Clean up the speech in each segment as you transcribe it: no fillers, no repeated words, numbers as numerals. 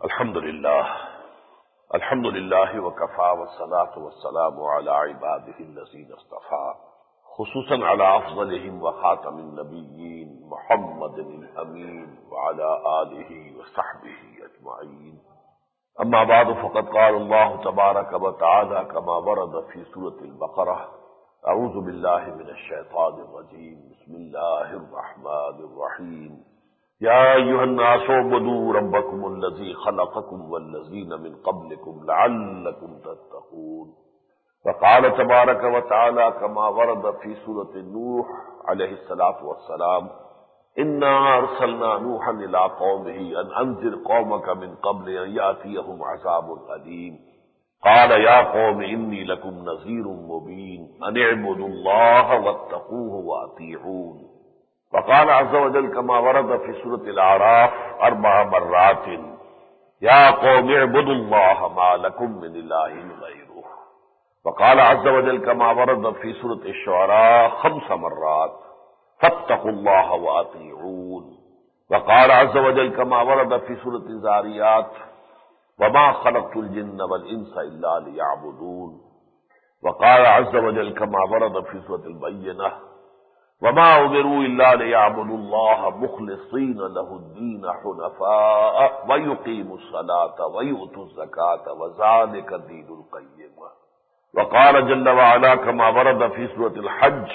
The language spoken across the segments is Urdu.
الحمد لله وكفى والصلاة والسلام على عباده الذين اصطفى خصوصا على أفضلهم وخاتم النبيين محمد الأمين وعلى آله وصحبه أجمعين. أما بعد فقد قال الله تبارك وتعالى كما ورد في سورة البقرة: أعوذ بالله من الشيطان الرجيم بسم الله الرحمن الرحيم. يا أيها الناس اعبدوا ربكم الذي خلقكم والذين من قبلكم لعلكم تتقون. وقال تبارك وتعالى كما ورد في سورة نوح عليه الصلاة والسلام: إنا أرسلنا نوحا إلى قومه أن أنذر قومك من قبل أن يأتيهم عذاب أليم. قال يا قوم إني لكم نذير مبين أن اعبدوا الله واتقوه وأطيعون. وقال عز وجل كما ورد في سورة الأعراف 4 مرات: يا قوم اعبدوا الله ما لكم من إله غيره. وقال عز وجل كما ورد في سورة الشعراء 5 مرات: فاتقوا الله وأطيعون. وقال عز وجل كما ورد في سورة الذاريات: وما خلقت الجن والإنس إلا ليعبدون. وقال عز وجل كما ورد في سورة البينة: وما أمروا إلا ليعبدوا الله مخلصين له الدين حنفاء ويقيموا الصلاة ويؤتوا الزكاة وذلك الدين القيم. وقال جل وعلا كما ورد في سورة الحج: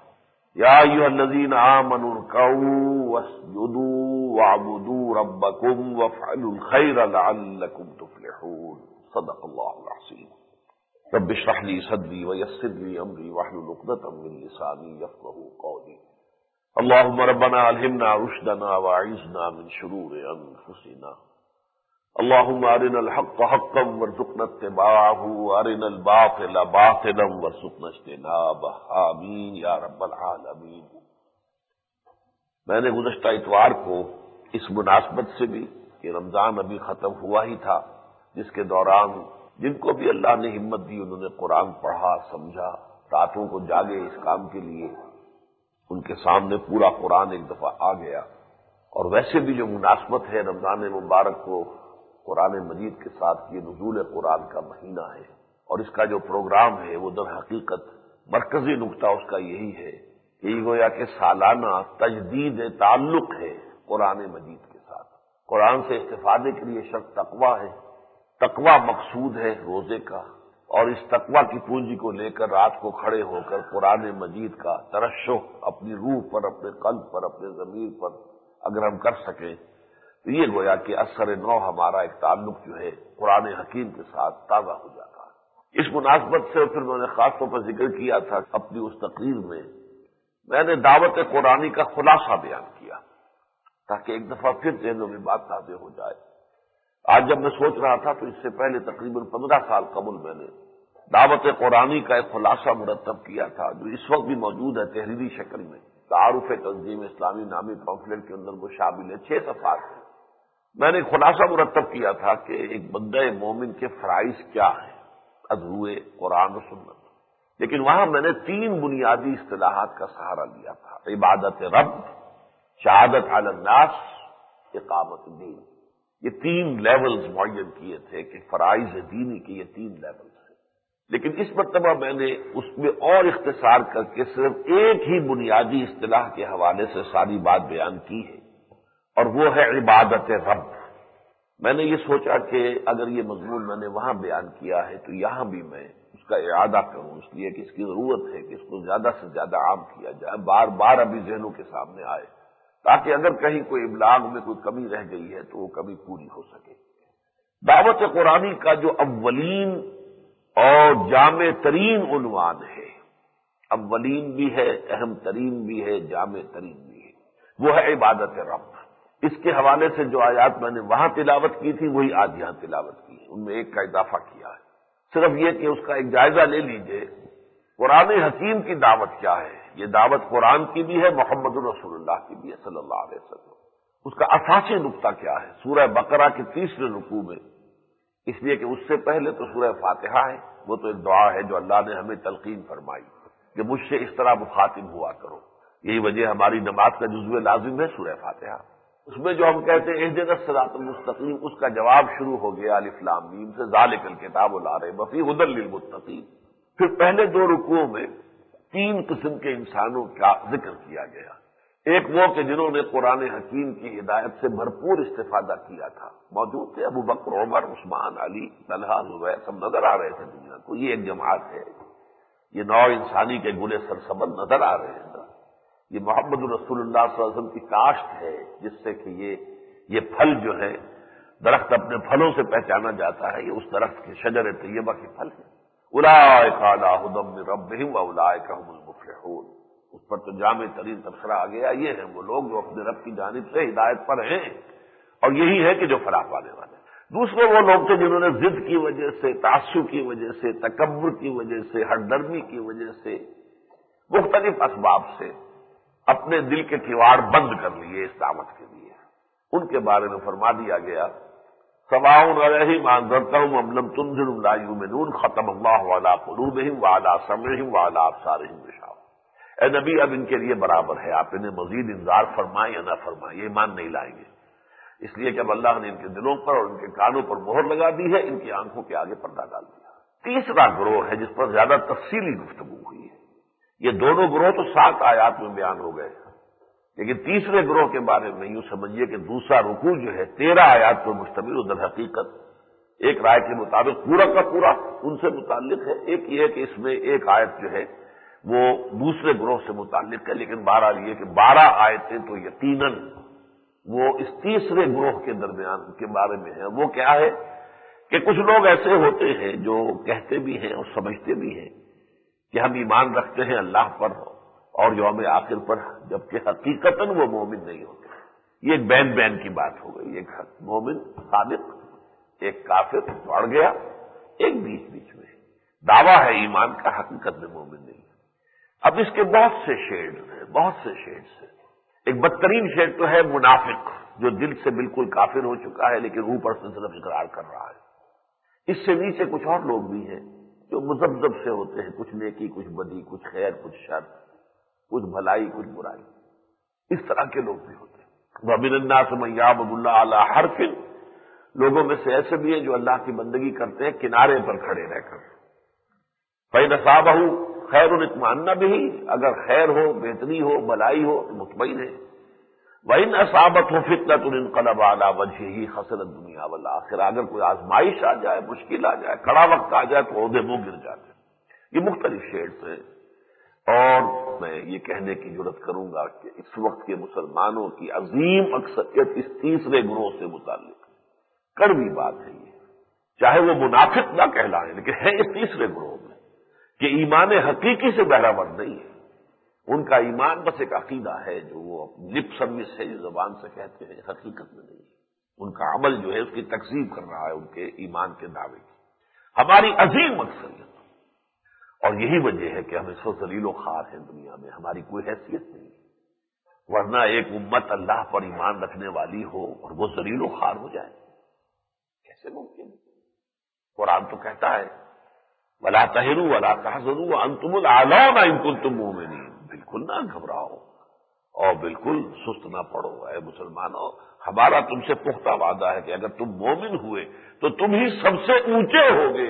يا أيها الذين آمنوا اركعوا واسجدوا واعبدوا ربكم وافعلوا الخير لعلكم تفلحون. صدق الله العظيم. رب اشرح لي صدري ويسر لي امري واحلل عقدة من لساني يفقهوا قولي. اللهم ربنا الهمنا رشدنا واعذنا من شرور انفسنا. اللهم ارنا الحق حقا وارزقنا اتباعه وارنا الباطل باطلا وارزقنا اجتنابه. آمین یا رب العالمین. میں نے گزشتہ اتوار کو اس مناسبت سے بھی کہ رمضان ابھی ختم ہوا ہی تھا، جس کے دوران جن کو بھی اللہ نے ہمت دی انہوں نے قرآن پڑھا، سمجھا، راتوں کو جاگے اس کام کے لیے، ان کے سامنے پورا قرآن ایک دفعہ آ گیا. اور ویسے بھی جو مناسبت ہے رمضان مبارک کو قرآن مجید کے ساتھ، یہ نزول قرآن کا مہینہ ہے، اور اس کا جو پروگرام ہے وہ در حقیقت مرکزی نقطہ اس کا یہی ہے کہ یہ گویا کہ سالانہ تجدید تعلق ہے قرآن مجید کے ساتھ. قرآن سے استفادے کے لیے شرط تقویٰ ہے. تقویٰ مقصود ہے روزے کا، اور اس تقویٰ کی پونجی کو لے کر رات کو کھڑے ہو کر قرآن مجید کا ترشح اپنی روح پر، اپنے قلب پر، اپنے ضمیر پر اگر ہم کر سکیں تو یہ گویا کہ اثر نو ہمارا ایک تعلق جو ہے قرآن حکیم کے ساتھ تازہ ہو جاتا ہے. اس مناسبت سے پھر میں نے خاص طور پر ذکر کیا تھا اپنی اس تقریر میں نے دعوت قرآنی کا خلاصہ بیان کیا تاکہ ایک دفعہ پھر ذہنوں میں بات تازہ ہو جائے. آج جب میں سوچ رہا تھا تو اس سے پہلے تقریباً 15 سال قبل میں نے دعوت قرآنی کا ایک خلاصہ مرتب کیا تھا، جو اس وقت بھی موجود ہے تحریری شکل میں. تعارف تنظیم اسلامی نامی پمفلٹ کے اندر وہ شامل ہے، 6 صفحات ہیں. میں نے ایک خلاصہ مرتب کیا تھا کہ ایک بندہ مومن کے فرائض کیا ہیں از روئے قرآن و سنت. لیکن وہاں میں نے 3 بنیادی اصطلاحات کا سہارا لیا تھا: عبادت رب، شہادت علی الناس، اقامت دین. یہ 3 لیولز معین کیے تھے کہ فرائض دینی کے یہ 3 لیولز ہیں. لیکن اس مرتبہ میں نے اس میں اور اختصار کر کے صرف ایک ہی بنیادی اصطلاح کے حوالے سے ساری بات بیان کی ہے، اور وہ ہے عبادت رب. میں نے یہ سوچا کہ اگر یہ مضمون میں نے وہاں بیان کیا ہے تو یہاں بھی میں اس کا اعادہ کروں، اس لیے کہ اس کی ضرورت ہے کہ اس کو زیادہ سے زیادہ عام کیا جائے، بار بار ابھی ذہنوں کے سامنے آئے، تاکہ اگر کہیں کوئی ابلاغ میں کوئی کمی رہ گئی ہے تو وہ کمی پوری ہو سکے. دعوت قرآنی کا جو اولین اور جامع ترین عنوان ہے، اولین بھی ہے، اہم ترین بھی ہے، جامع ترین بھی ہے، وہ ہے عبادت رب. اس کے حوالے سے جو آیات میں نے وہاں تلاوت کی تھی وہی آج یہاں تلاوت کی ہے. ان میں ایک کا اضافہ کیا ہے، صرف یہ کہ اس کا ایک جائزہ لے لیجئے. قرآن حکیم کی دعوت کیا ہے؟ یہ دعوت قرآن کی بھی ہے، محمد رسول اللہ کی بھی ہے صلی اللہ علیہ وسلم. اس کا اساسی نقطہ کیا ہے؟ سورہ بقرہ کے 3 رکوع میں، اس لیے کہ اس سے پہلے تو سورہ فاتحہ ہے، وہ تو ایک دعا ہے جو اللہ نے ہمیں تلقین فرمائی کہ مجھ سے اس طرح مخاطب ہوا کرو. یہی وجہ ہماری نماز کا جزو لازم ہے سورہ فاتحہ. اس میں جو ہم کہتے ہیں اہدنا الصراط المستقیم، اس کا جواب شروع ہو گیا الف لام میم سے، ذالک الکتاب لا ریب فیہ ھدی للمتقین۔ پھر پہلے دو رکوعوں میں تین قسم کے انسانوں کا ذکر کیا گیا۔ ایک وہ کہ جنہوں نے قرآن حکیم کی ہدایت سے بھرپور استفادہ کیا تھا، موجود تھے ابو بکر، عمر، عثمان، علی، طلحہ، زبیر، سب نظر آ رہے تھے دنیا کو، یہ ایک جماعت ہے، یہ نوع انسانی کے گلے سرسبد نظر آ رہے ہیں نا، یہ محمد رسول اللہ صلی اللہ علیہ وسلم کی کاشت ہے، جس سے کہ یہ پھل جو ہے، درخت اپنے پھلوں سے پہچانا جاتا ہے، یہ اس درخت کے شجر طیبہ کے پھل ہیں۔ اولئک علی ھدی من ربہم واولئک هم المفلحون، اس پر تو جامع ترین تبصرہ آ گیا، یہ ہیں وہ لوگ جو اپنے رب کی جانب سے ہدایت پر ہیں، اور یہی ہے کہ جو فلاح پانے والے ہیں۔ دوسرے وہ لوگ تھے جنہوں نے ضد کی وجہ سے، تعصب کی وجہ سے، تکبر کی وجہ سے، ہٹدرمی کی وجہ سے، مختلف اسباب سے اپنے دل کے کیواڑ بند کر لیے اس دعوت کے لیے، ان کے بارے میں فرما دیا گیا سواء علیہم انذرتہم ام لم تنذرہم لا یؤمنون ختم اللہ علی قلوبہم وعلی سمعہم وعلی ابصارہم غشاوہ۔ اے نبی، اب ان کے لیے برابر ہے، آپ انہیں مزید انذار فرمائیں یا نہ فرمائیں، یہ ایمان نہیں لائیں گے، اس لیے کہ اب اللہ نے ان کے دلوں پر اور ان کے کانوں پر مہر لگا دی ہے، ان کی آنکھوں کے آگے پردہ ڈال دیا۔ تیسرا گروہ ہے جس پر زیادہ تفصیلی گفتگو ہوئی ہے، یہ دونوں گروہ تو 7 آیات میں بیان ہو گئے، لیکن تیسرے گروہ کے بارے میں یوں سمجھیے کہ دوسرا رکوع جو ہے 13 آیات پر مشتمل، ادھر حقیقت ایک رائے کے مطابق پورا کا پورا ان سے متعلق ہے، ایک یہ ہے کہ اس میں ایک آیت جو ہے وہ دوسرے گروہ سے متعلق ہے، لیکن بہرحال یہ کہ 12 آیتیں تو یقیناً وہ اس تیسرے گروہ کے درمیان کے بارے میں ہیں۔ وہ کیا ہے کہ کچھ لوگ ایسے ہوتے ہیں جو کہتے بھی ہیں اور سمجھتے بھی ہیں کہ ہم ایمان رکھتے ہیں اللہ پر اور یوم آخر پر، جبکہ حقیقتاً وہ مومن نہیں ہوتے۔ یہ ایک بین کی بات ہو گئی، ایک مومن صادق، ایک کافر بڑھ گیا، ایک بیچ میں دعویٰ ہے ایمان کا، حقیقت میں مومن نہیں۔ اب اس کے بہت سے شیڈز ہیں، بہت سے شیڈز ہیں۔ ایک بدترین شیڈ تو ہے منافق، جو دل سے بالکل کافر ہو چکا ہے لیکن اوپر سے صرف اقرار کر رہا ہے۔ اس سے نیچے کچھ اور لوگ بھی ہیں جو مذبذب سے ہوتے ہیں، کچھ نیکی، کچھ بدی، کچھ خیر، کچھ شر، کچھ بھلائی، کچھ برائی، اس طرح کے لوگ بھی ہوتے ہیں۔ وَمِنَ النَّاسِ مَن يَعْبُدُ اللَّهَ عَلَىٰ حَرْفٍ، لوگوں میں سے ایسے بھی ہیں جو اللہ کی بندگی کرتے ہیں کنارے پر کھڑے رہ کر۔ فَإِنْ أَصَابَهُ خَيْرٌ اطْمَأَنَّ بِهِ، اگر خیر ہو، بہتری ہو، بھلائی ہو تو مطمئن ہے۔ وَإِنْ أَصَابَتْهُ فِتْنَةٌ انقلب عَلَىٰ وَجْهِهِ خَسِرَ الدُّنْيَا وَالْآخِرَةَ، اگر کوئی آزمائش آ جائے، مشکل آ جائے، کڑا وقت آ جائے تو عہدے منہ گر جاتے ہیں۔ یہ مختلف شیڈز ہیں، اور میں یہ کہنے کی جرات کروں گا کہ اس وقت کے مسلمانوں کی عظیم اکثریت اس تیسرے گروہ سے متعلق ہے۔ کڑوی بات ہے یہ، چاہے وہ منافق نہ کہلائیں، لیکن ہے اس تیسرے گروہ میں کہ ایمان حقیقی سے بہرہ نہیں ہے۔ ان کا ایمان بس ایک عقیدہ ہے جو وہ لپ سروس ہے، جو زبان سے کہتے ہیں، حقیقت میں نہیں ہے۔ ان کا عمل جو ہے اس کی تکذیب کر رہا ہے ان کے ایمان کے دعوے کی۔ ہماری عظیم اکثریت، اور یہی وجہ ہے کہ ہم اس وقت ذلیل و خوار ہیں دنیا میں، ہماری کوئی حیثیت نہیں، ورنہ ایک امت اللہ پر ایمان رکھنے والی ہو اور وہ ذلیل و خوار ہو جائے، کیسے ممکن ہے؟ قرآن تو کہتا ہے وَلَا تَهِنُوا وَلَا تَحْزَنُوا وَأَنْتُمُ الْأَعْلَوْنَ إِن كُنتُم مُّؤْمِنِينَ، بالکل نہ گھبراؤ اور بالکل سست نہ پڑو۔ اے مسلمانوں، ہمارا تم سے پختہ وعدہ ہے کہ اگر تم مومن ہوئے تو تم ہی سب سے اونچے ہوگے۔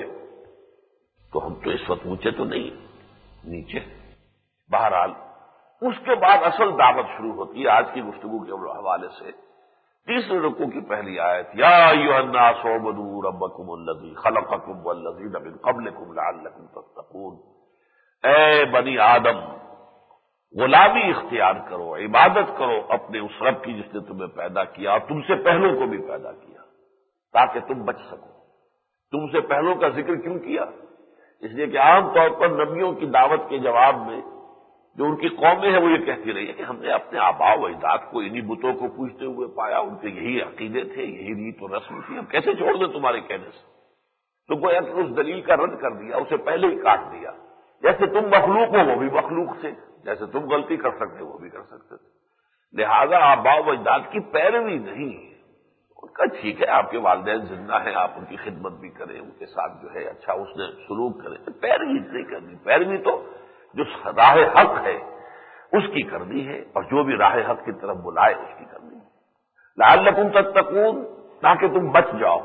تو ہم تو اس وقت اونچے تو نہیں، نیچے۔ بہرحال اس کے بعد اصل دعوت شروع ہوتی ہے آج کی گفتگو کے حوالے سے۔ تیسرے رکوع کی پہلی آیت، یا ایھا الناس اعبدوا ربکم الذی خلقکم والذین من قبلکم لعلکم تتقون، اے بنی آدم، غلامی اختیار کرو، عبادت کرو اپنے اس رب کی جس نے تمہیں پیدا کیا اور تم سے پہلوں کو بھی پیدا کیا تاکہ تم بچ سکو۔ تم سے پہلوں کا ذکر کیوں کیا؟ اس لیے کہ عام طور پر نبیوں کی دعوت کے جواب میں جو ان کی قومیں ہیں وہ یہ کہتی رہی ہے کہ ہم نے اپنے آباء و اجداد کو انہی بتوں کو پوجتے ہوئے پایا، ان کے یہی عقیدے تھے، یہی ریت و رسم تھی، ہم کیسے چھوڑ دیں تمہارے کہنے سے؟ تو گویا کہ اس دلیل کا رد کر دیا، اسے پہلے ہی کاٹ دیا۔ جیسے تم مخلوق ہو وہ بھی مخلوق سے، جیسے تم غلطی کر سکتے وہ بھی کر سکتے تھے، لہذا آباء و اجداد کی پیروی نہیں۔ ان کا ٹھیک ہے، آپ کے والدین زندہ ہیں، آپ ان کی خدمت بھی کریں، ان کے ساتھ جو ہے اچھا اس نے سلوک کریں، پیروی نہیں کرنی۔ پیروی تو جو راہ حق ہے اس کی کرنی ہے، اور جو بھی راہ حق کی طرف بلائے اس کی کرنی ہے۔ لعلکم تتقون، تاکہ تم بچ جاؤ،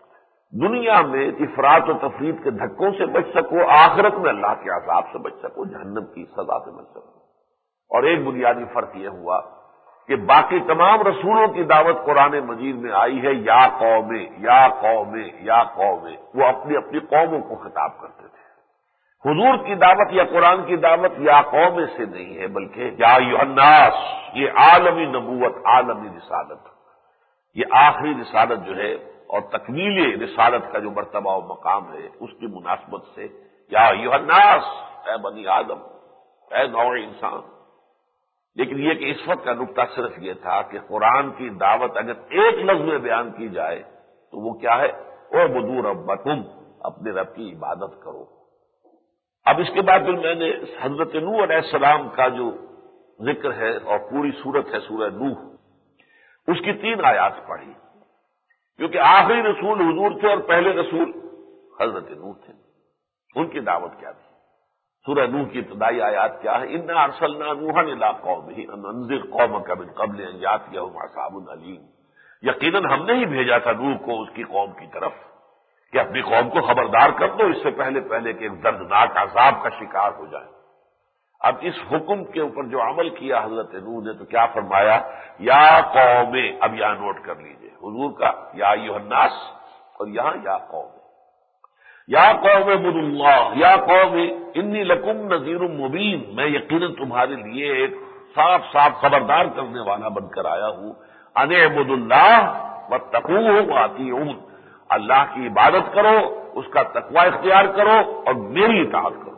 دنیا میں افراط و تفریط کے دھکوں سے بچ سکو، آخرت میں اللہ کے عذاب سے بچ سکو، جہنم کی سزا سے بچ سکو۔ اور ایک بنیادی فرق یہ ہوا کہ باقی تمام رسولوں کی دعوت قرآن مجید میں آئی ہے یا قوم یا قوم یا قوم، وہ اپنی اپنی قوموں کو خطاب کرتے تھے۔ حضور کی دعوت یا قرآن کی دعوت یا قوم سے نہیں ہے، بلکہ یا ایھا الناس، یہ عالمی نبوت، عالمی رسالت، یہ آخری رسالت جو ہے اور تکمیل رسالت کا جو مرتبہ و مقام ہے، اس کی مناسبت سے یا ایھا الناس، اے بنی آدم، اے نوع انسان۔ لیکن یہ کہ اس وقت کا نقطہ صرف یہ تھا کہ قرآن کی دعوت اگر ایک لفظ میں بیان کی جائے تو وہ کیا ہے؟ اعبدوا ربکم، اپنے رب کی عبادت کرو۔ اب اس کے بعد پھر میں نے حضرت نوح علیہ السلام کا جو ذکر ہے اور پوری سورت ہے سورہ نوح، اس کی 3 آیات پڑھی، کیونکہ آخری رسول حضور تھے اور پہلے رسول حضرت نوح تھے۔ ان کی دعوت کیا تھی؟ سورہ نوح کی ابتدائی آیات کیا ہے؟ انا ارسلنا نوحا الی قومہ ان انذر قومک من قبل ان یاتیہم عذاب الیم، یقیناً ہم نے ہی بھیجا تھا نوح کو اس کی قوم کی طرف کہ اپنی قوم کو خبردار کر دو اس سے پہلے کہ ایک دردناک عذاب کا شکار ہو جائے۔ اب اس حکم کے اوپر جو عمل کیا حضرت نوح نے تو کیا فرمایا؟ یا قوم، اب یہاں نوٹ کر لیجئے حضور کا یا ایھا الناس اور یہاں یا قوم، یا قوم اعبدوا اللہ، یا قوم انی لکم نذیر مبین، میں یقیناً تمہارے لیے ایک صاف صاف خبردار کرنے والا بن کر آیا ہوں، ان اعبدوا اللہ واتقوہ واطیعون، اللہ کی عبادت کرو، اس کا تقوی اختیار کرو اور میری اطاعت کرو۔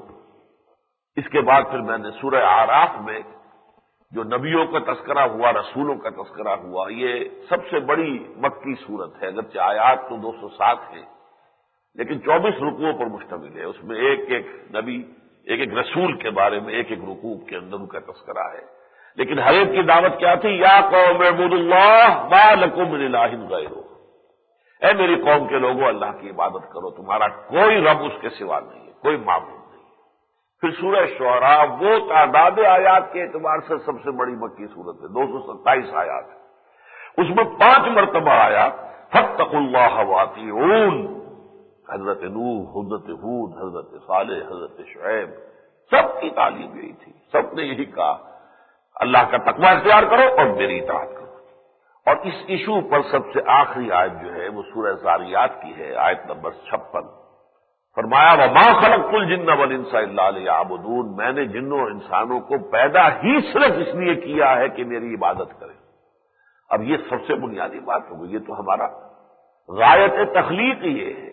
اس کے بعد پھر میں نے سورہ اعراف میں جو نبیوں کا تذکرہ ہوا، رسولوں کا تذکرہ ہوا، یہ سب سے بڑی مکی صورت ہے، اگرچہ آیات تو 207 ہیں لیکن 24 رکوعوں پر مشتمل ہے، اس میں ایک ایک نبی، ایک ایک رسول کے بارے میں ایک ایک رکوع کے اندر ان کا تذکرہ ہے۔ لیکن ہر ایک کی دعوت کیا تھی؟ یا قوم اعبدوا اللہ ما لکم من الہ غیرہ، اے میری قوم کے لوگوں اللہ کی عبادت کرو، تمہارا کوئی رب اس کے سوا نہیں ہے، کوئی معبود نہیں۔ پھر سورہ شعراء وہ تعداد آیات کے اعتبار سے سب سے بڑی مکی صورت ہے، 227 آیات ہے، اس میں 5 مرتبہ آیا فاتقوا اللہ واطیعون، حضرت نوح، حضرت ہود، حضرت صالح، حضرت شعیب، سب کی تعلیم یہی تھی، سب نے یہی کہا اللہ کا تقوی اختیار کرو اور میری اطاعت کرو۔ اور اس ایشو پر سب سے آخری آیت جو ہے وہ سورہ ذاریات کی ہے، آیت نمبر 56، فرمایا وما خلقت الجن والانس الا لیعبدون، میں نے جنوں اور انسانوں کو پیدا ہی صرف اس لیے کیا ہے کہ میری عبادت کریں۔ اب یہ سب سے بنیادی بات ہو گئی، یہ تو ہمارا غایت تخلیق یہ ہے۔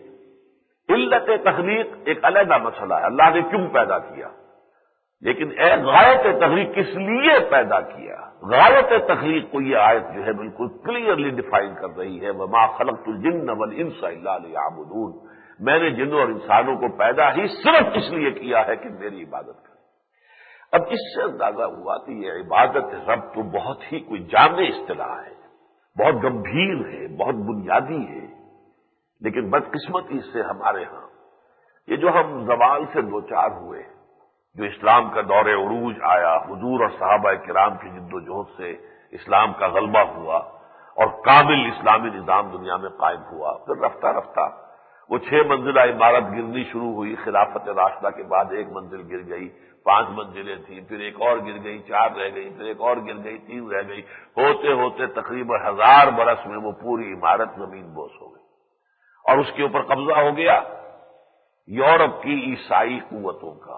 علت تخلیق ایک علیحدہ مسئلہ ہے، اللہ نے کیوں پیدا کیا، لیکن غایت تخلیق کس لیے پیدا کیا؟ غایت تخلیق کو یہ آیت جو ہے بالکل کلیئرلی ڈیفائن کر رہی ہے، وما خلقت الجن والانس الا لیعبدون، میں نے جنوں اور انسانوں کو پیدا ہی صرف اس لیے کیا ہے کہ میری عبادت کریں۔ اب اس سے اندازہ ہوا کہ یہ عبادت رب تو بہت ہی کوئی جامع اصطلاح ہے، بہت گمبھیر ہے، بہت بنیادی ہے، لیکن بدقسمتی سے ہمارے ہاں یہ جو ہم زوال سے دوچار ہوئے، جو اسلام کا دور عروج آیا، حضور اور صحابہ کرام کی جد و جہد سے اسلام کا غلبہ ہوا اور کامل اسلامی نظام دنیا میں قائم ہوا، پھر رفتہ رفتہ وہ 6 منزلہ عمارت گرنی شروع ہوئی، خلافت راشدہ کے بعد 1 منزل گر گئی، 5 منزلیں تھیں، پھر ایک اور گر گئی، 4 رہ گئی، پھر ایک اور گر گئی، 3 رہ گئی، ہوتے ہوتے تقریباً 1000 برس میں وہ پوری عمارت زمین بوس ہو گئی اور اس کے اوپر قبضہ ہو گیا یورپ کی عیسائی قوتوں کا۔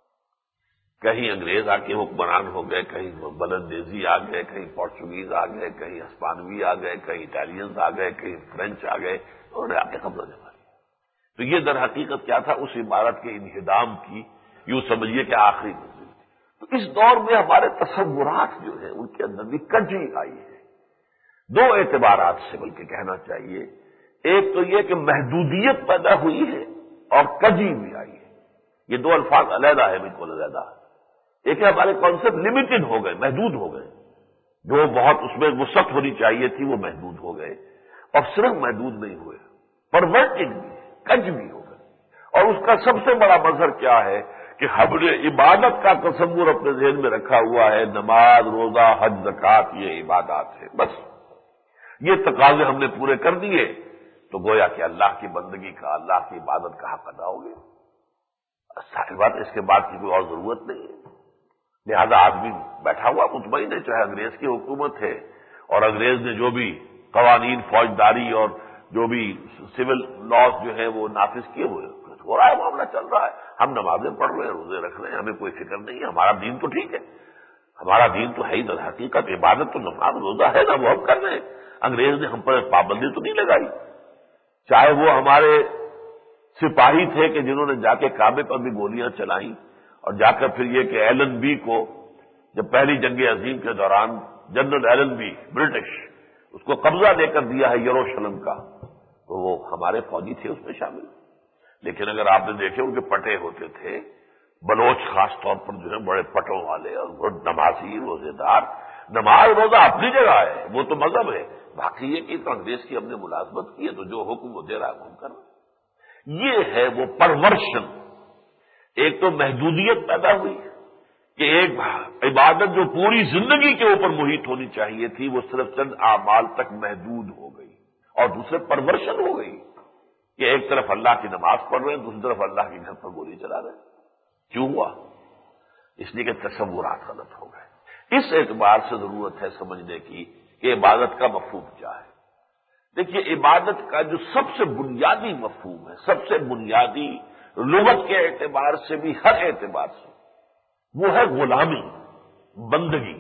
کہیں انگریز آ کے حکمران ہو گئے، کہیں بلندیزی آ گئے، کہیں پورچوگیز آ گئے، کہیں ہسپانوی آ گئے، کہیں اٹالینز آ گئے، کہیں فرینچ آ گئے، انہوں نے آ کے قبضہ جما لیا۔ تو یہ در حقیقت کیا تھا؟ اس عمارت کے انہدام کی یوں سمجھیے کہ آخری منزل تھی۔ تو اس دور میں ہمارے تصورات جو ہیں ان کے اندر بھی کجی آئی ہے، 2 اعتبارات سے بلکہ کہنا چاہیے۔ ایک تو یہ کہ محدودیت پیدا ہوئی ہے اور کجی بھی آئی ہے، یہ 2 الفاظ علیحدہ ہے، بالکل علیحدہ ہے۔ ایک ہے ہمارے کانسیپٹ لمیٹڈ ہو گئے، محدود ہو گئے، جو بہت اس میں وسعت ہونی چاہیے تھی وہ محدود ہو گئے، اور صرف محدود نہیں ہوئے، پرورٹڈ بھی، کج بھی ہو گئے۔ اور اس کا سب سے بڑا مظہر کیا ہے کہ ہم نے عبادت کا تصور اپنے ذہن میں رکھا ہوا ہے، نماز، روزہ، حج، زکوٰۃ یہ عبادات ہے، بس یہ تقاضے ہم نے پورے کر دیے تو گویا کہ اللہ کی بندگی کا، اللہ کی عبادت کا حق ادا ہو گیا۔ ساری بات، اس کے بعد کی کوئی اور ضرورت نہیں ہے۔ لہذا آدمی بیٹھا ہوا مطمئن ہے، چاہے انگریز کی حکومت ہے اور انگریز نے جو بھی قوانین فوجداری اور جو بھی سول لاز جو ہے وہ نافذ کیے ہوئے، ہو رہا ہے، معاملہ چل رہا ہے، ہم نمازیں پڑھ رہے ہیں، روزے رکھ رہے ہیں، ہمیں کوئی فکر نہیں ہے، ہمارا دین تو ٹھیک ہے، ہمارا دین تو ہے ہی در حقیقت عبادت تو نماز روزہ ہے نا، وہ ہم کر رہے ہیں۔ انگریز نے ہم پر پابندی تو نہیں لگائی، چاہے وہ ہمارے سپاہی تھے کہ جنہوں نے جا کے کعبے پر بھی گولیاں چلائیں، اور جا کر پھر یہ کہ ایلن بی کو جب پہلی جنگ عظیم کے دوران جنرل ایلن بی برٹش اس کو قبضہ دے کر دیا ہے یروشلم کا، تو وہ ہمارے فوجی تھے اس میں شامل۔ لیکن اگر آپ نے دیکھے ان کے پٹے ہوتے تھے، بلوچ خاص طور پر جو ہے بڑے پٹوں والے اور بڑے نمازی روزے دار، نماز روزہ اپنی جگہ ہے، وہ تو مذہب ہے، باقی یہ کہ انگریز کی ہم نے ملازمت کی ہے تو جو حکم وہ دے رہا ہے وہ ہم کر رہے ہیں۔ یہ ہے وہ پرورشن۔ ایک تو محدودیت پیدا ہوئی کہ ایک عبادت جو پوری زندگی کے اوپر محیط ہونی چاہیے تھی وہ صرف چند اعمال تک محدود ہو گئی، اور دوسرے پرورشن ہو گئی کہ ایک طرف اللہ کی نماز پڑھ رہے ہیں، دوسری طرف اللہ کے گھر پر گولی چلا رہے ہیں۔ کیوں ہوا؟ اس لیے کہ تصورات غلط ہو گئے۔ اس اعتبار سے ضرورت ہے سمجھنے کی کہ عبادت کا مفہوم کیا ہے۔ دیکھیے، عبادت کا جو سب سے بنیادی مفہوم ہے، سب سے بنیادی لغت کے اعتبار سے بھی ہر اعتبار سے، وہ ہے غلامی، بندگی۔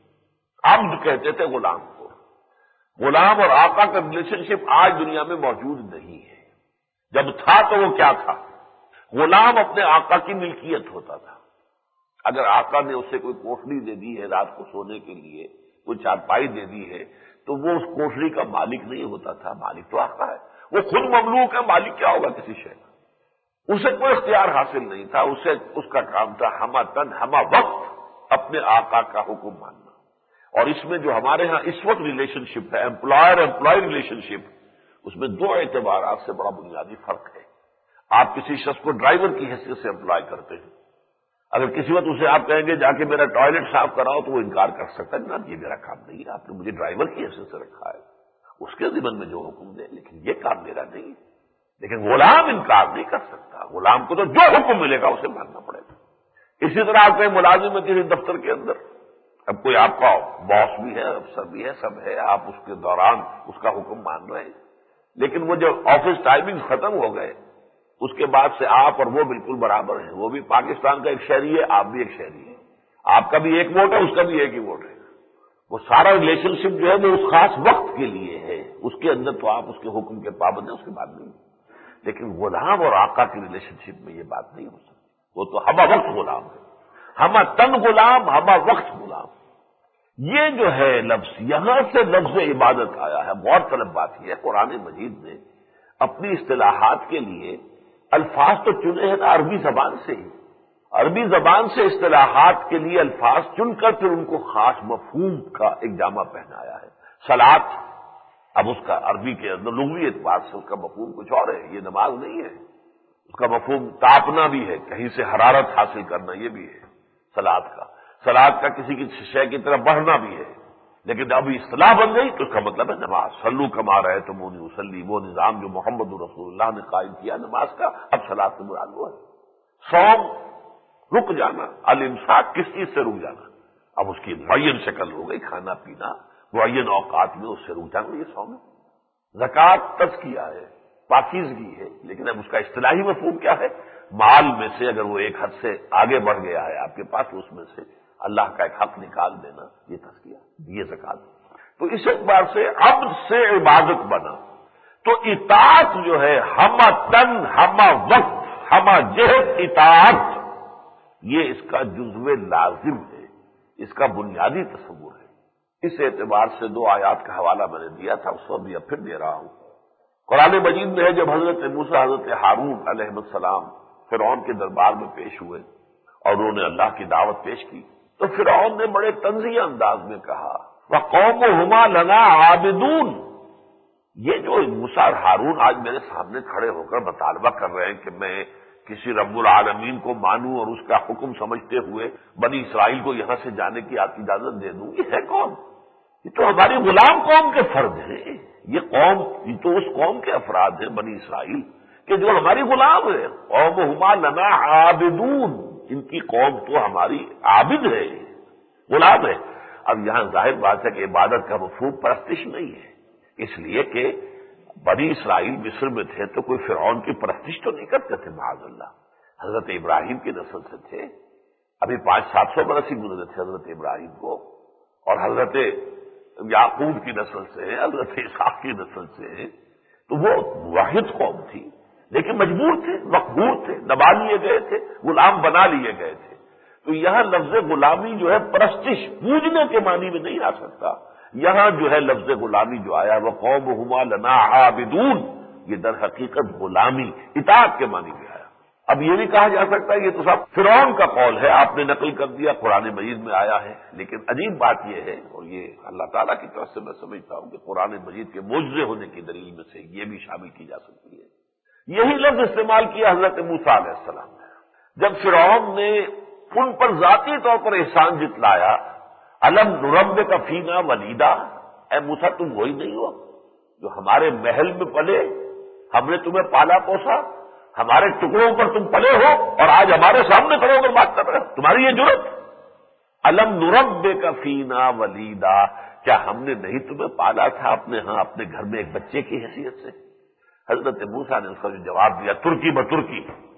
عبد کہتے تھے غلام کو۔ غلام اور آقا کا ریلیشن شپ آج دنیا میں موجود نہیں ہے۔ جب تھا تو وہ کیا تھا؟ غلام اپنے آقا کی ملکیت ہوتا تھا۔ اگر آقا نے اسے کوئی کوٹھری دے دی ہے رات کو سونے کے لیے، کوئی چارپائی دے دی ہے، تو وہ اس کوٹھری کا مالک نہیں ہوتا تھا، مالک تو آقا ہے، وہ خود مملوک ہے، مالک کیا ہوگا کسی شے کا؟ اسے کوئی اختیار حاصل نہیں تھا، اس کا کام تھا ہمہ تن ہمہ وقت اپنے آقا کا حکم ماننا۔ اور اس میں جو ہمارے ہاں اس وقت ریلیشن شپ ہے، امپلائر امپلائی ریلیشن شپ، اس میں دو اعتبارات سے بڑا بنیادی فرق ہے۔ آپ کسی شخص کو ڈرائیور کی حیثیت سے امپلائی کرتے ہیں، اگر کسی وقت اسے آپ کہیں گے جا کے میرا ٹوائلٹ صاف کراؤ تو وہ انکار کر سکتا ہے، جناب یہ میرا کام نہیں ہے، آپ نے مجھے ڈرائیور کی حیثیت سے رکھا ہے، اس کے ذمن میں جو حکم دے، لیکن یہ کام میرا نہیں ہے۔ لیکن غلام انکار نہیں کر سکتا، غلام کو تو جو حکم ملے گا اسے ماننا پڑے گا۔ اسی طرح آپ کہیں ملازم ہے کسی دفتر کے اندر، اب کوئی آپ کا باس بھی ہے، افسر بھی ہے، سب ہے، آپ اس کے دوران اس کا حکم مان رہے ہیں، لیکن وہ جب آفس ٹائمنگ ختم ہو گئے اس کے بعد سے آپ اور وہ بالکل برابر ہیں، وہ بھی پاکستان کا ایک شہری ہے، آپ بھی ایک شہری ہیں، آپ کا بھی ایک ووٹ ہے، اس کا بھی ایک ہی ووٹ ہے۔ وہ سارا ریلیشن شپ جو ہے وہ اس خاص وقت کے لیے ہے، اس کے اندر تو آپ اس کے حکم کے پابند ہیں، اس کے بعد نہیں۔ لیکن غلام اور آقا کی ریلیشن شپ میں یہ بات نہیں ہو سکتی، وہ تو ہمہ وقت غلام ہے، ہمہ تن غلام، ہمہ وقت غلام۔ یہ جو ہے لفظ، یہاں سے لفظ عبادت آیا ہے۔ غور طلب بات یہ ہے، قرآن مجید نے اپنی اصطلاحات کے لیے الفاظ تو چنے ہیں نا عربی زبان سے ہی، عربی زبان سے اصطلاحات کے لیے الفاظ چن کر پھر ان کو خاص مفہوم کا ایک جامہ پہنایا ہے۔ صلاۃ، اب اس کا عربی کے اندر لغوی اعتبار سے اس کا مفہوم کچھ اور ہے، یہ نماز نہیں ہے، اس کا مفہوم تاپنا بھی ہے، کہیں سے حرارت حاصل کرنا، یہ بھی ہے صلاۃ کا۔ صلاۃ کا کسی کی شے کی طرف بڑھنا بھی ہے، لیکن اب اصطلاح بن گئی تو اس کا مطلب ہے نماز۔ صلو کما رأیتمونی اصلی، وہ نظام جو محمد رسول اللہ نے قائم کیا نماز کا، اب صلاۃ سے مراد وہ ہے۔ صوم، رک جانا، الامساک، کس چیز سے رک جانا، اب اس کی معین شکل ہو گئی، کھانا پینا معین اوقات میں اس سے رک جانا، یہ صوم ہے۔ زکوٰۃ تزکیہ ہے، پاکیزگی ہے، لیکن اب اس کا اصطلاحی مفہوم کیا ہے؟ مال میں سے اگر وہ ایک حد سے آگے بڑھ گیا ہے آپ کے پاس، اس میں سے اللہ کا ایک حق نکال دینا، یہ تزکیہ، یہ زکوٰۃ۔ تو اس اعتبار سے عبد سے عبادت بنا تو اطاعت جو ہے، ہمہ تن ہمہ وقت ہمہ جہت اطاعت، یہ اس کا جزو لازم ہے، اس کا بنیادی تصور ہے۔ اس اعتبار سے دو آیات کا حوالہ میں نے دیا تھا، اس کو بھی اب پھر دے رہا ہوں۔ قرآن مجید میں ہے جب حضرت موسیٰ حضرت ہارون علیہ السلام فرعون کے دربار میں پیش ہوئے اور انہوں نے اللہ کی دعوت پیش کی، تو فرعون نے بڑے طنزیہ انداز میں کہا وَقَوْمُهُمَا لَنَا عَابِدُونَ، یہ جو موسیٰ اور ہارون آج میرے سامنے کھڑے ہو کر مطالبہ کر رہے ہیں کہ میں کسی رب العالمین کو مانوں اور اس کا حکم سمجھتے ہوئے بنی اسرائیل کو یہاں سے جانے کی اجازت دے دوں، یہ ہے کون؟ یہ تو ہماری غلام قوم کے فرد ہیں، یہ تو اس قوم کے افراد ہیں بنی اسرائیل کہ جو ہماری غلام ہے۔ قومہما لنا عابدون، ان کی قوم تو ہماری عابد ہے، غلام ہے۔ اب یہاں ظاہر بات ہے کہ عبادت کا مفہوم پرستش نہیں ہے، اس لیے کہ بنی اسرائیل مصر میں تھے تو کوئی فرعون کی پرستش تو نہیں کرتے تھے، معاذ اللہ۔ حضرت ابراہیم کی نسل سے تھے، ابھی 500-700 برس ہی گزرے تھے حضرت ابراہیم کو، اور حضرت یعقوب کی نسل سے ہیں، حضرت اسحاق کی نسل سے ہیں، تو وہ واحد قوم تھی، لیکن مجبور تھے، مقبور تھے، دبا لیے گئے تھے، غلام بنا لیے گئے تھے۔ تو یہاں لفظ غلامی جو ہے پرستش، پوجنے کے معنی میں نہیں آ سکتا۔ یہاں جو ہے لفظ غلامی جو آیا وہ قومہما لنا عابدون، یہ در حقیقت غلامی، اطاعت کے معنی میں آیا۔ اب یہ بھی کہا جا سکتا ہے یہ تو صاحب فرعون کا قول ہے، آپ نے نقل کر دیا، قرآن مجید میں آیا ہے، لیکن عجیب بات یہ ہے، اور یہ اللہ تعالیٰ کی طرف سے میں سمجھتا ہوں کہ قرآن مجید کے معجزے ہونے کی دلیل میں سے یہ بھی شامل کی جا سکتی ہے۔ یہی لفظ استعمال کیا حضرت موسیٰ علیہ السلام نے جب فرعون نے ان پر ذاتی طور پر احسان جتلایا، الم نربک فینا ولیدا، اے موسیٰ تم وہی نہیں ہو جو ہمارے محل میں پلے، ہم نے تمہیں پالا پوسا، ہمارے ٹکڑوں پر تم پلے ہو، اور آج ہمارے سامنے کھڑے ہو کر بات کر رہے ہو، تمہاری یہ جرت؟ الم نربک فینا ولیدا، کیا ہم نے نہیں تمہیں پالا تھا اپنے ہاں، اپنے گھر میں ایک بچے کی حیثیت سے؟ حضرت موسیٰ نے اس کا جو جواب دیا ترکی بترکی،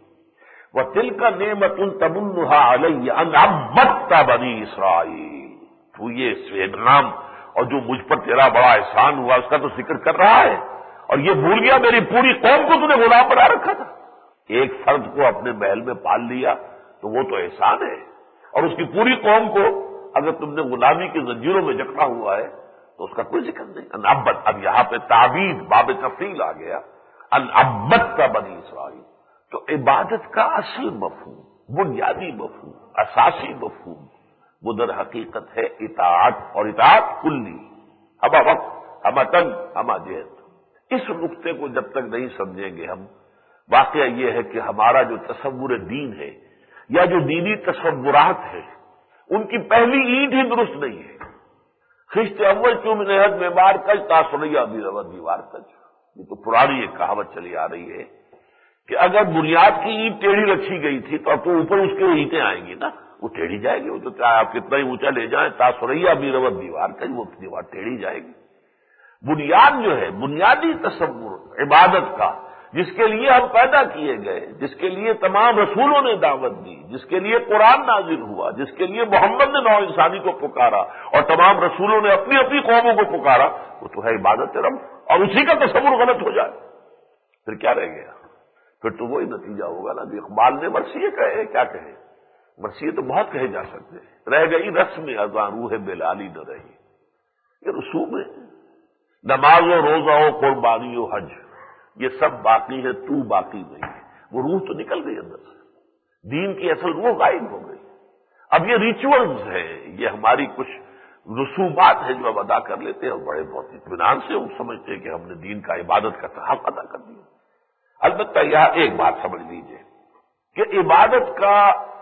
وَتِلْكَ نِعْمَةٌ تَمُنُّهَا عَلَيَّ أَنْ عَبَّدتَّ بَنِي إِسْرَائِيلَ، تو یہ انعام اور جو مجھ پر تیرا بڑا احسان ہوا اس کا تو ذکر کر رہا ہے، اور یہ بھول گیا میری پوری قوم کو تو نے غلام بنا رکھا تھا۔ ایک فرد کو اپنے محل میں پال لیا تو وہ تو احسان ہے، اور اس کی پوری قوم کو اگر تم نے غلامی کی زنجیروں میں جکڑا ہوا ہے تو اس کا کوئی ذکر نہیں۔ ان عبد، اب یہاں پہ تعبید باب تفصیل آ گیا، ان عبدت بنی اسرائیل، تو عبادت کا اصل مفہوم، بنیادی مفہوم، اساسی مفہوم وہ در حقیقت ہے اطاعت، اور اطاعت کلی، ہما وقت، ہما تن، ہما جہت۔ اس نقطے کو جب تک نہیں سمجھیں گے ہم، واقعہ یہ ہے کہ ہمارا جو تصور دین ہے یا جو دینی تصورات ہیں ان کی پہلی اینٹ ہی درست نہیں ہے۔ خشت اول چوم نہد میں مار کج تاثریہ بھی رود دیوار کج، یہ تو پرانی ایک کہاوت چلی آ رہی ہے کہ اگر بنیاد کی اینٹ ٹیڑھی رکھی گئی تھی تو اب تو اوپر اس کے اینٹیں آئیں گی نا، وہ ٹیڑھی جائے گی، وہ تو چاہے آپ کتنا ہی اونچا لے جائیں، تاثریہ بھی رود دیوار کج، وہ دیوار ٹیڑھی جائے گی۔ بنیاد جو ہے، بنیادی تصور عبادت کا، جس کے لیے ہم پیدا کیے گئے، جس کے لیے تمام رسولوں نے دعوت دی، جس کے لیے قرآن نازل ہوا، جس کے لیے محمد نے نوع انسانی کو پکارا اور تمام رسولوں نے اپنی اپنی قوموں کو پکارا، وہ تو ہے عبادت رب، اور اسی کا تصور غلط ہو جائے پھر کیا رہ گیا؟ پھر تو وہی نتیجہ ہوگا نا کہ اقبال نے مرثیے کہے، کیا کہے، مرثیے تو بہت کہے جا سکتے ہیں، رہ گئی رسم اذاں روح بلالی نہ رہی، یہ رسوم ہے، نماز و روزہ و قربانی و حج یہ سب باقی ہے، تو باقی نہیں ہے، وہ روح تو نکل گئی اندر سے، دین کی اصل روح غائب ہو گئی۔ اب یہ ریچولز ہیں، یہ ہماری کچھ رسومات ہیں جو اب ادا کر لیتے ہیں، اور بڑے بہت اطمینان سے ہم سمجھتے ہیں کہ ہم نے دین کا، عبادت کا حق ادا کر دیا۔ البتہ یہاں ایک بات سمجھ لیجئے کہ عبادت کا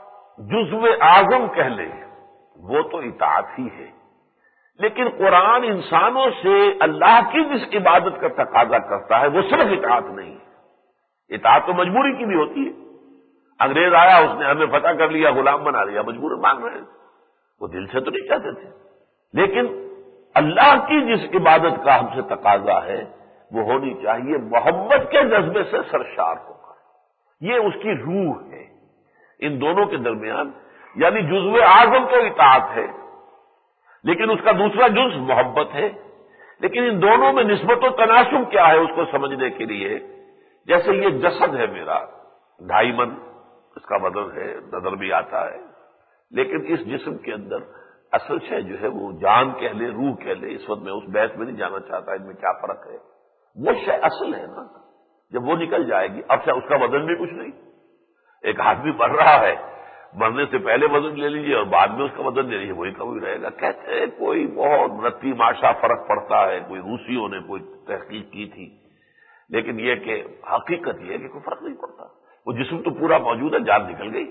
جزو اعظم کہہ لیں وہ تو اطاعت ہی ہے، لیکن قرآن انسانوں سے اللہ کی جس عبادت کا تقاضا کرتا ہے وہ صرف اطاعت نہیں ہے، اطاعت تو مجبوری کی بھی ہوتی ہے۔ انگریز آیا، اس نے ہمیں فتح کر لیا، غلام بنا لیا، مجبور مانگ رہے ہیں، وہ دل سے تو نہیں چاہتے تھے، لیکن اللہ کی جس عبادت کا ہم سے تقاضا ہے وہ ہونی چاہیے محبت کے جذبے سے سرشار ہو کر، یہ اس کی روح ہے۔ ان دونوں کے درمیان یعنی جزو اعظم تو اطاعت ہے، لیکن اس کا دوسرا جز محبت ہے، لیکن ان دونوں میں نسبت و تناسب کیا ہے اس کو سمجھنے کے لیے، جیسے یہ جسد ہے میرا 2.5 من اس کا وزن ہے، نظر بھی آتا ہے، لیکن اس جسم کے اندر اصل شے جو ہے وہ جان کہہ لے، روح کہہ لے، اس وقت میں اس بحث میں نہیں جانا چاہتا ان میں کیا فرق ہے، وہ شے اصل ہے نا، جب وہ نکل جائے گی اب سے اس کا وزن بھی کچھ نہیں۔ ایک آدمی مر رہا ہے، مرنے سے پہلے وزن لے لیجیے اور بعد میں اس کا وزن لے لیجیے، وہی کا وہی رہے گا۔ کہتے ہیں کوئی بہت رتی ماشا فرق پڑتا ہے، کوئی روسیوں نے کوئی تحقیق کی تھی، لیکن یہ کہ حقیقت یہ ہے کہ کوئی فرق نہیں پڑتا، وہ جسم تو پورا موجود ہے، جان نکل گئی۔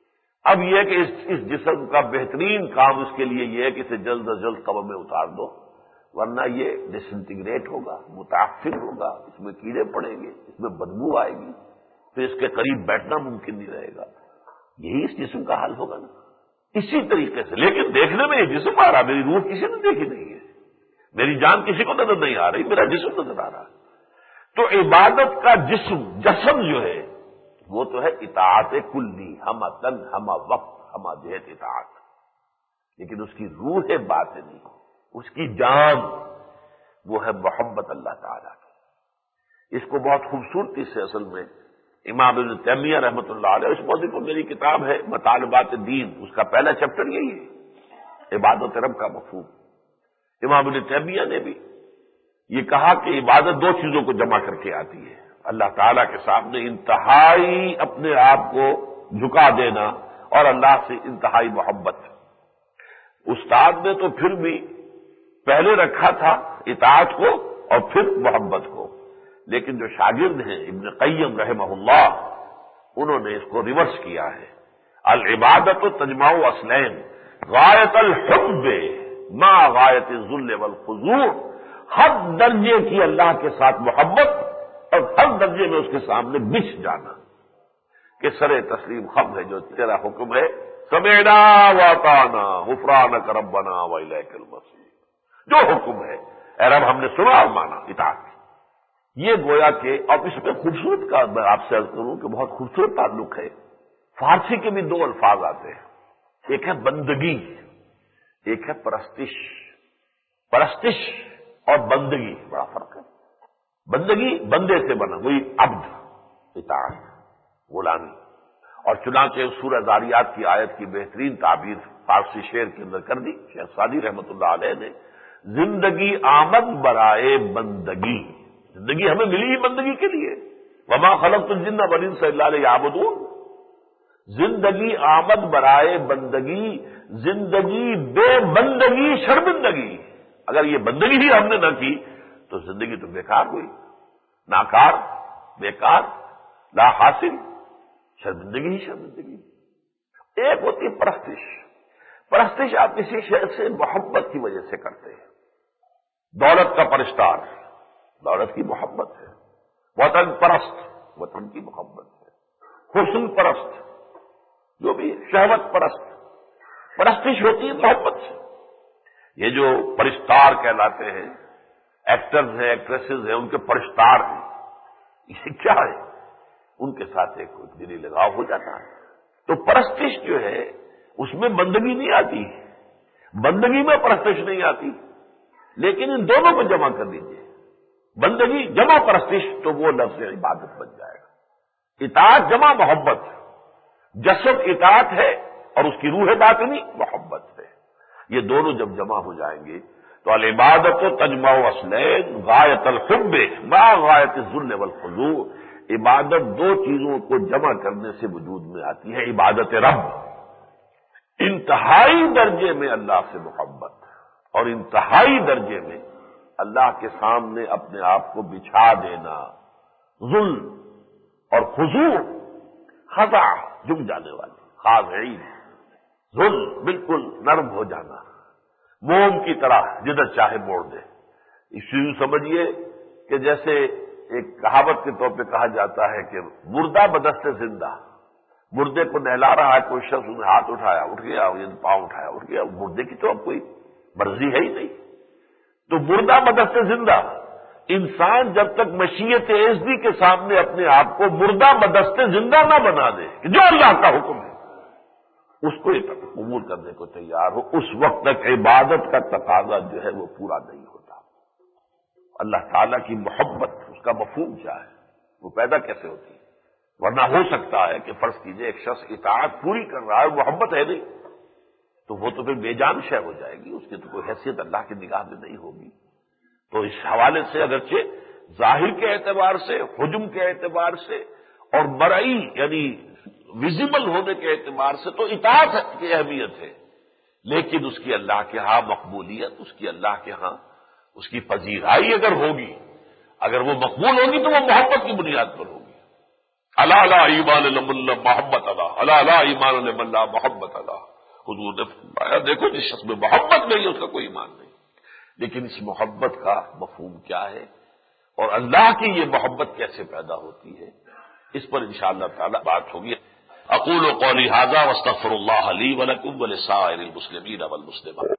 اب یہ ہے کہ اس جسم کا بہترین کام اس کے لیے یہ ہے کہ اسے جلد از جلد قبر میں اتار دو، ورنہ یہ ڈس انٹیگریٹ ہوگا، متعفن ہوگا، اس میں کیڑے پڑیں گے، اس میں بدبو آئے گی، پھر اس کے قریب بیٹھنا ممکن نہیں رہے گا۔ یہی اس جسم کا حال ہوگا نا، اسی طریقے سے۔ لیکن دیکھنے میں یہ جسم آ رہا، میری روح کسی نے دیکھی نہیں ہے، میری جان کسی کو نظر نہیں آ رہی، میرا جسم نظر آ رہا ہے۔ تو عبادت کا جسم جو ہے وہ تو ہے اطاعت کلی، ہمہ تن ہمہ وقت ہمہ جہت اطاعت، لیکن اس کی روح باطنی، اس کی جان وہ ہے محبت اللہ تعالی کی۔ اس کو بہت خوبصورتی سے اصل میں امام ابن تیمیہ رحمۃ اللہ علیہ، اس موضوع پر میری کتاب ہے مطالبات دین، اس کا پہلا چیپٹر یہی ہے، عبادت رب کا مفہوم۔ امام ابن تیمیہ نے بھی یہ کہا کہ عبادت دو چیزوں کو جمع کر کے آتی ہے، اللہ تعالیٰ کے سامنے انتہائی اپنے آپ کو جھکا دینا اور اللہ سے انتہائی محبت۔ استاد نے تو پھر بھی پہلے رکھا تھا اطاعت کو اور پھر محبت کو، لیکن جو شاگرد ہیں ابن قیم رحمہ اللہ، انہوں نے اس کو ریورس کیا ہے۔ العبادت تجمع اصلین، غایت الحب ما غایت الذل والخضوع، ہر درجے کی اللہ کے ساتھ محبت اور ہر درجے میں اس کے سامنے بچھ جانا کہ سر تسلیم خم ہے، جو تیرا حکم ہے، سمعنا واطعنا غفرانک ربنا والیک المصیر، جو حکم ہے اے رب ہم نے سنا اور مانا، اطاعت۔ یہ گویا کہ اب اس میں خوبصورت کا میں آپ سے عرض کروں کہ بہت خوبصورت تعلق ہے۔ فارسی کے بھی دو الفاظ آتے ہیں، ایک ہے بندگی، ایک ہے پرستش۔ پرستش اور بندگی بڑا فرق ہے۔ بندگی بندے سے بنا، وہی عبد، اطاعت، غلامی۔ اور چنانچہ سورہ ذاریات کی آیت کی بہترین تعبیر فارسی شعر کے اندر کر دی شیخ سعدی رحمۃ اللہ علیہ نے، زندگی آمد برائے بندگی، زندگی ہمیں ملی ہی بندگی کے لیے، وما خلقت الجن والانس الا لیعبدون۔ زندگی آمد برائے بندگی، زندگی بے بندگی شرمندگی۔ اگر یہ بندگی ہی ہم نے نہ کی تو زندگی تو بیکار ہوئی، ناکار، بیکار، لا حاصل، شرمندگی ہی شرمندگی۔ ایک ہوتی ہے پرستش۔ پرستش آپ کسی شے سے محبت کی وجہ سے کرتے ہیں۔ دولت کا پرستار، دولت کی محبت ہے۔ وطن پرست، وطن کی محبت ہے۔ حسن پرست، جو بھی شہوت پرست، پرستش ہوتی ہے محبت سے۔ یہ جو پرستار کہلاتے ہیں، ایکٹرز ہیں، ایکٹریسز ہیں، ان کے پرستار ہیں، یہ کیا ہے؟ ان کے ساتھ ایک دلی لگاؤ ہو جاتا ہے۔ تو پرستش جو ہے اس میں بندگی نہیں آتی، بندگی میں پرستش نہیں آتی، لیکن ان دونوں کو جمع کر دیجیے، بندگی جمع پرستش، تو وہ لفظ عبادت بن جائے گا۔ اطاعت جمع محبت، جسد اطاعت ہے اور اس کی روح باطنی محبت ہے۔ یہ دونوں جب جمع ہو جائیں گے تو العبادت تجمع اصلین، غایت الحب ما غایت الذل والخضوع۔ عبادت دو چیزوں کو جمع کرنے سے وجود میں آتی ہے، عبادت رب، انتہائی درجے میں اللہ سے محبت، اور انتہائی درجے میں اللہ کے سامنے اپنے آپ کو بچھا دینا، ذل اور خضوع، خضع جھک جانے والے، خاضعین، ذل بالکل نرم ہو جانا، موم کی طرح جدھر چاہے موڑ دے۔ اس یوں سمجھیے کہ جیسے ایک کہاوت کے طور پہ کہا جاتا ہے کہ مردہ بدست زندہ، مردے کو نہلا رہا ہے کوئی شخص، انہیں ہاتھ اٹھایا اٹھ گیا، پاؤں اٹھایا اٹھ گیا، مردے کی تو اب کوئی مرضی ہے ہی نہیں۔ تو مردہ بدست زندہ، انسان جب تک مشیت اعزی کے سامنے اپنے آپ کو مردہ بدست زندہ نہ بنا دے کہ جو اللہ کا حکم ہے اس کو قبول کرنے کو تیار ہو، اس وقت تک عبادت کا تقاضا جو ہے وہ پورا نہیں ہوتا۔ اللہ تعالیٰ کی محبت، اس کا مفہوم کیا ہے، وہ پیدا کیسے ہوتی ہے؟ ورنہ ہو سکتا ہے کہ فرض کیجئے ایک شخص اطاعت پوری کر رہا ہے، محبت ہے نہیں، تو وہ تو پھر بے جان شے ہو جائے گی، اس کی تو کوئی حیثیت اللہ کی نگاہ میں نہیں ہوگی۔ تو اس حوالے سے اگرچہ ظاہر کے اعتبار سے، حجم کے اعتبار سے اور مرئی یعنی ویزیبل ہونے کے اعتبار سے تو اطاعت کی اہمیت ہے، لیکن اس کی اللہ کے ہاں مقبولیت، اس کی اللہ کے ہاں اس کی پذیرائی اگر ہوگی، اگر وہ مقبول ہوگی تو وہ محبت کی بنیاد پر ہوگی۔ الا لا ایمان لمن لا محبت اللہ، الا لا ایمان لمن لا محبت اللہ۔ حضور نے فرمایا دیکھو جس شخص میں محبت نہیں ہے اس کا کوئی ایمان نہیں۔ لیکن اس محبت کا مفہوم کیا ہے اور اللہ کی یہ محبت کیسے پیدا ہوتی ہے، اس پر انشاءاللہ تعالی بات ہوگی۔ اقول قولی ھذا واستغفر اللہ لی ولکم ولسائر المسلمین والمسلمات۔